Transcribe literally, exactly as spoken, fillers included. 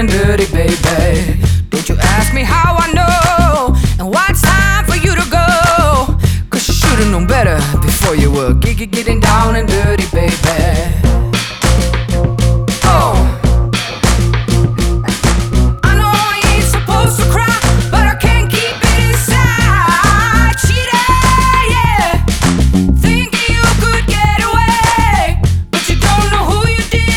and dirty, baby. Don't you ask me how I know and why it's time for you to go, 'cause you should've known better before you were get, get, getting down and dirty, baby.